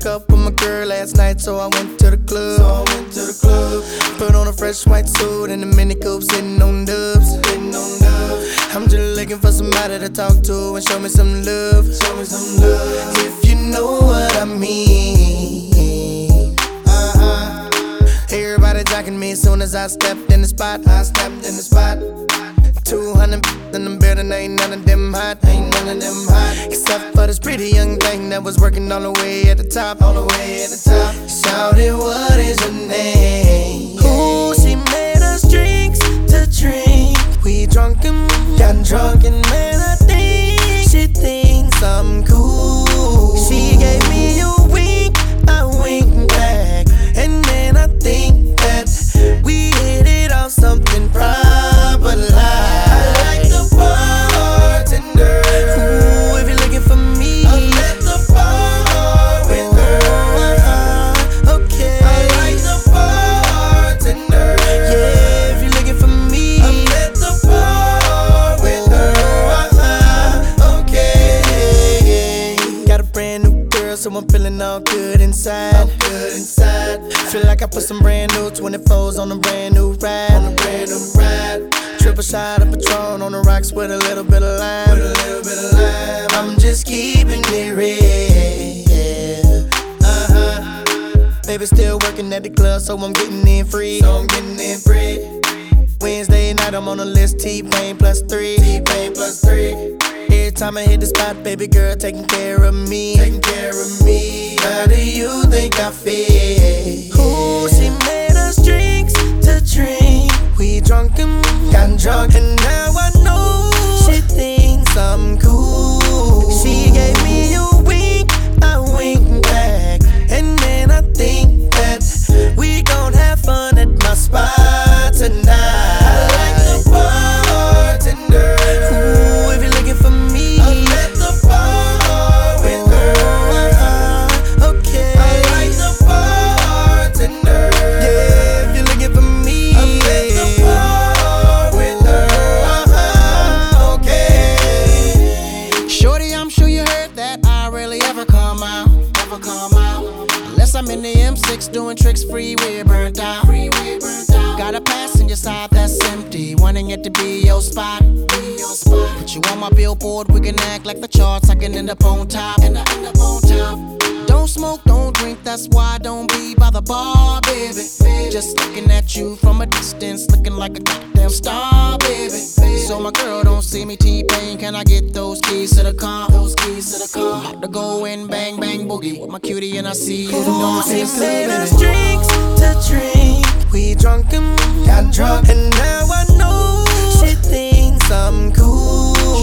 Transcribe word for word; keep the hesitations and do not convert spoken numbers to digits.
Broke up with my girl last night, so I went to the club. So I went to the club. Put on a fresh white suit and a mini coupe, sitting on dubs. Sitting on dubs. I'm just looking for somebody to talk to and show me some love. Show me some love. If you know what I mean. Uh-huh. Everybody jocking me as soon as I stepped in the spot. I stepped in the spot. Two hundred in the building, ain't none of them hot. Ain't none of them hot. Except for this pretty young thing that was working all the way at the top. All the way at the top. Shouted, what is your name? Ooh, she made us drinks to drink. We drunk and got drunk, and man, I think she thinks I'm cool. She gave me a wink, I winked back, and man, I think that we hit it off something proper like. So I'm feeling all good inside. All good inside. Feel like I put some brand new twenty-fours on a brand new ride. On a brand new ride. Triple shot of Patron on the rocks with a little bit of lime. With a little bit of lime. I'm just keeping it real. Uh huh. Baby still working at the club, so I'm getting in free. So I'm getting in free. Wednesday night I'm on the list. T-Pain plus three. T-Pain plus three. Every time I hit the spot, baby girl taking care of me. Taking care of me. How do you think I feel? Ooh, she made us drinks to drink. We drunk and got drunk, and now I know she thinks I'm cool. She gave me a wink, I winked back, and then I think that we gon' have fun at my spot tonight. I like the bartender. Ooh, if you're looking for me, I'm at the bar with her. Okay, I like the bartender. Yeah, if you're looking for me, I'm at the bar with her. Okay. Shorty, I'm sure you heard that I rarely ever come out. Ever come out. Unless I'm in the M six doing tricks, freeway burnt out. Freeway burnt out. Got a passenger side that's empty, wanting it to be your spot. Be your spot. Put you on my billboard, we can act like the charts. I can end up on top. And I end up on top. Don't smoke, don't drink, that's why I don't be by the bar, baby. Just looking at you from a distance, looking like a goddamn star, baby. So my girl don't see me T-Pain, can I get those keys to the car? Those keys to the car. About to go in, bang, bang, boogie with my cutie and I see you. Ooh, she made us drinks to drink. We drunk and got drunk, and now I know she thinks I'm cool.